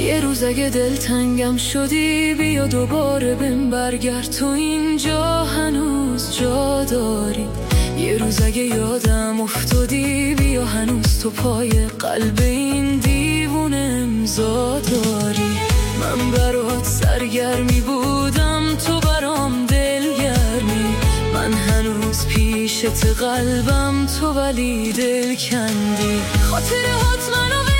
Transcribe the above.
یه روز اگه دلتنگم شدی بیا دوباره بهم برگرد، تو اینجا هنوز جا داری. یه روز اگه یادم افتادی بیا هنوز تو پای قلب این دیوونه امضا داری. من برات سرگرمی بودم تو برام دلگرمی، من هنوز پیشت قلبم تو ولی دل کندی. خاطرهات منو